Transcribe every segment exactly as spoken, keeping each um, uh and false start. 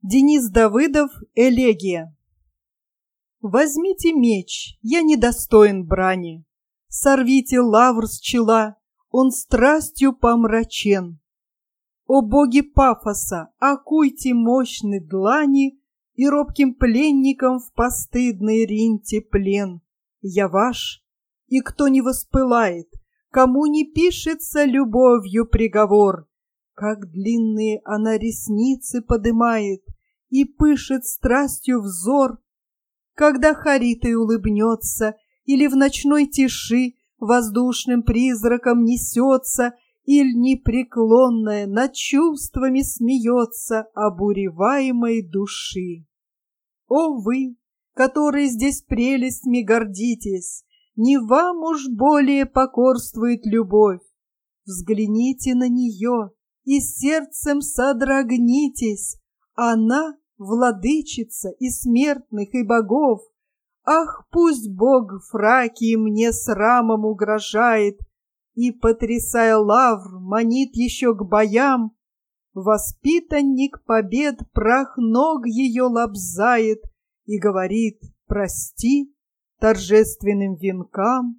Денис Давыдов, элегия. Возьмите меч, я недостоин брани. Сорвите лавр с чела, он страстью помрачен. О боги пафоса, окуйте мощны длани и робким пленникам в постыдный риньте плен. Я ваш, и кто не воспылает, кому не пишется любовью приговор, как длинные она ресницы подымает и пышет страстью взор, когда Харитой улыбнется или в ночной тиши воздушным призраком несется, или непреклонная над чувствами смеется обуреваемой души. О вы, которые здесь прелестьми гордитесь, не вам уж более покорствует любовь. Взгляните на нее и сердцем содрогнитесь, она — владычица и смертных, и богов. Ах, пусть бог Фракии мне срамом угрожает и, потрясая лавр, манит еще к боям. Воспитанник побед прах ног ее лобзает и говорит «прости» торжественным венкам.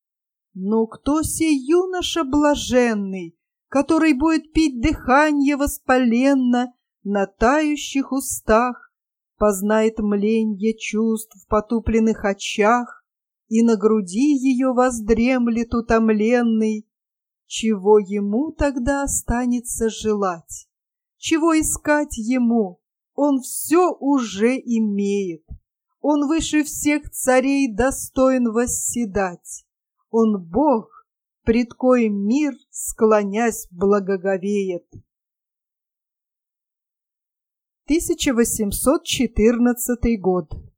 Но кто сей юноша блаженный, который будет пить дыханье воспаленно на тающих устах, познает мленье чувств в потупленных очах и на груди ее воздремлет утомленный? Чего ему тогда останется желать? Чего искать ему? Он все уже имеет. Он выше всех царей достоин восседать. Он Бог, пред коим мир, склонясь, благоговеет. тысяча восемьсот четырнадцатый год.